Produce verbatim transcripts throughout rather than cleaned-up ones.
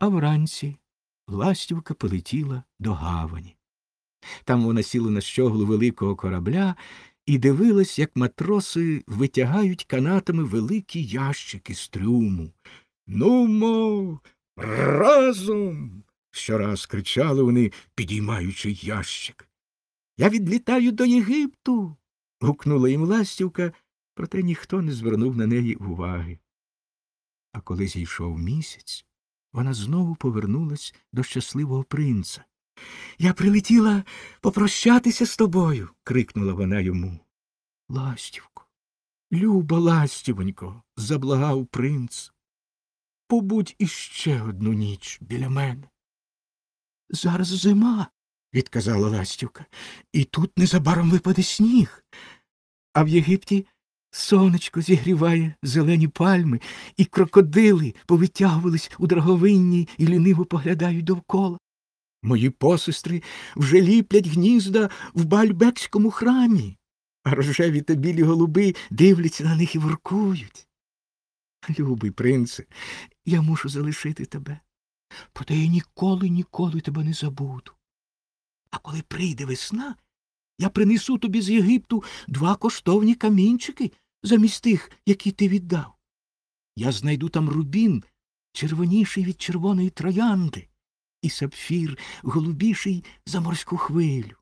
А вранці ластівка полетіла до гавані. Там вона сіла на щоглу великого корабля і дивилась, як матроси витягають канатами великі ящики з трюму. «Нумо, разом!» – щораз кричали вони, підіймаючи ящик. «Я відлітаю до Єгипту!» – гукнула їм ластівка, проте ніхто не звернув на неї уваги. А коли зійшов місяць, вона знову повернулась до щасливого принца. «Я прилетіла попрощатися з тобою!» – крикнула вона йому. «Ластівко, люба ластівонько!» – заблагав принц. «Побудь іще одну ніч біля мене». «Зараз зима!» – відказала ластівка. «І тут незабаром випаде сніг. А в Єгипті сонечко зігріває зелені пальми, і крокодили повитягувались у драговинні і ліниво поглядають довкола. Мої посестри вже ліплять гнізда в Баальбекському храмі, а рожеві та білі голуби дивляться на них і воркують. Любий принце, я мушу залишити тебе, проте я ніколи, ніколи тебе не забуду. А коли прийде весна, я принесу тобі з Єгипту два коштовні камінчики замість тих, які ти віддав. Я знайду там рубін, червоніший від червоної троянди, і сапфір, голубіший за морську хвилю.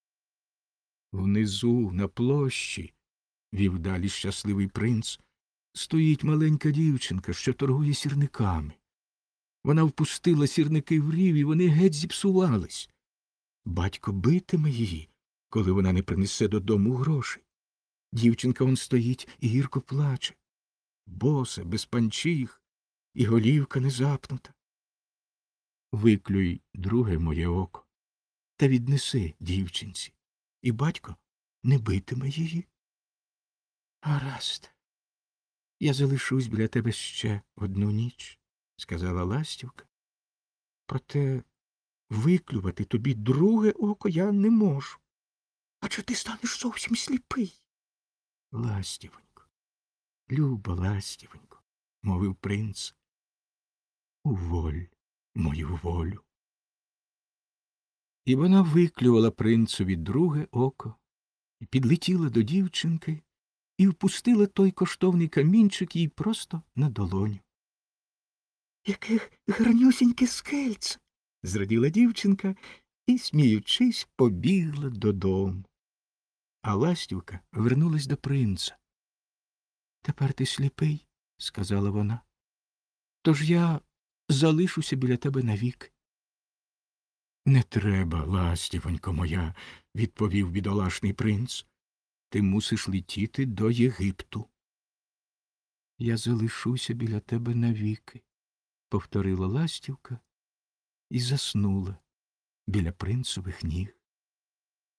Внизу, на площі, вів далі щасливий принц, стоїть маленька дівчинка, що торгує сірниками. Вона впустила сірники в рів, і вони геть зіпсувались. Батько битиме її, коли вона не принесе додому грошей. Дівчинка он стоїть і гірко плаче. Боса, без панчіх, і голівка не запнута. Виклюй друге моє око та віднеси дівчинці, і батько не битиме її. Гаразд, я залишусь біля тебе ще одну ніч, сказала ластівка. Проте виклювати тобі друге око я не можу. Адже ти станеш зовсім сліпий. Ластівонько, люба ластівонько, мовив принц, уволь мою волю. І вона виклювала принцеві друге око, і підлетіла до дівчинки, і впустила той коштовний камінчик їй просто на долоню. Яке гарнюсіньке скельце! Зраділа дівчинка і, сміючись, побігла додому. А ластівка вернулась до принца. Тепер ти сліпий, сказала вона. Тож я залишуся біля тебе навіки. Не треба, ластівонько моя, відповів бідолашний принц. Ти мусиш летіти до Єгипту. Я залишуся біля тебе навіки, повторила ластівка і заснула біля принцевих ніг.